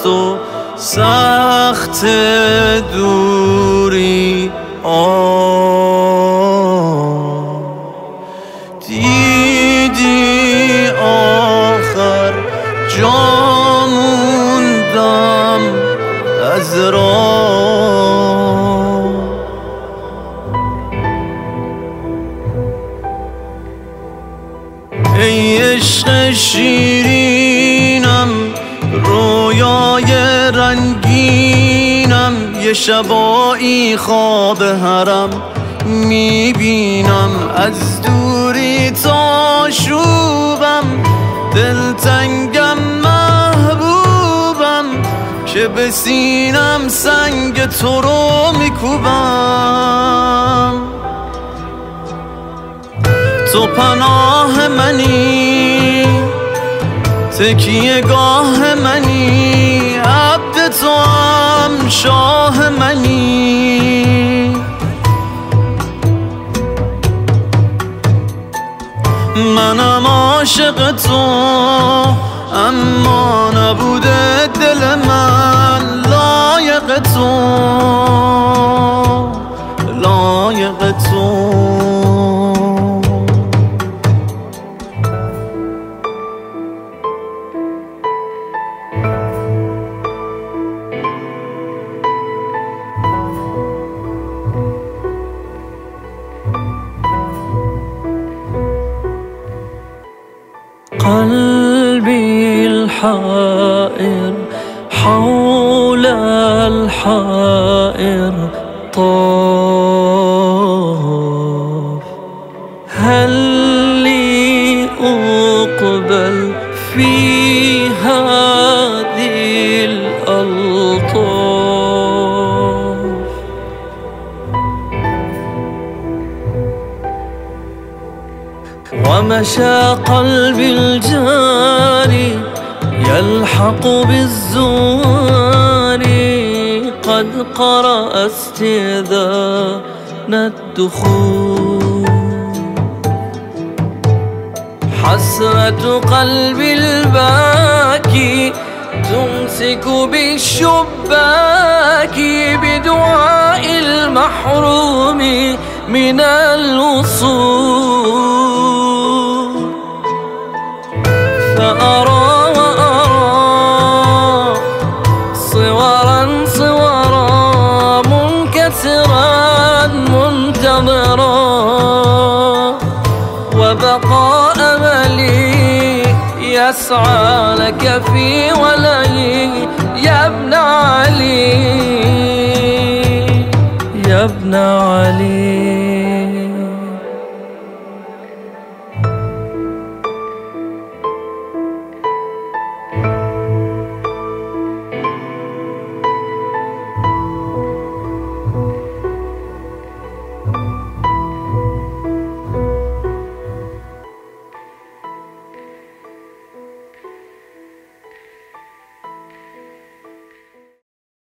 است و سخت دوری. دیدی آخر جا موندم از راه. ای عشق شیرینم رویای رنگینم، یه شبایی خواب حرم میبینم از دوری تا شوبم. دلتنگم محبوبم که به سینم سنگ تو رو میکوبم. تو پناه منی، تکیه گاه منی، عبد تو هم شاه منی. منم عاشق تو اما نبوده دل من لایق تو، لایق تو. قلبي الحائر حول الحائر طاف، هل لي أقبل في هذه الألطاف؟ ومشى قلبي الجاري يلحق بالزوار، قد قرأ استئذان الدخول. حسرة قلبي الباكي تمسك بالشباك بدعاء المحروم من الوصول. فأرى وأرى صورا صورا منكسرا منتظرا، وبقى أملي يسعى لك في ولي يا ابن علي، يا ابن علي.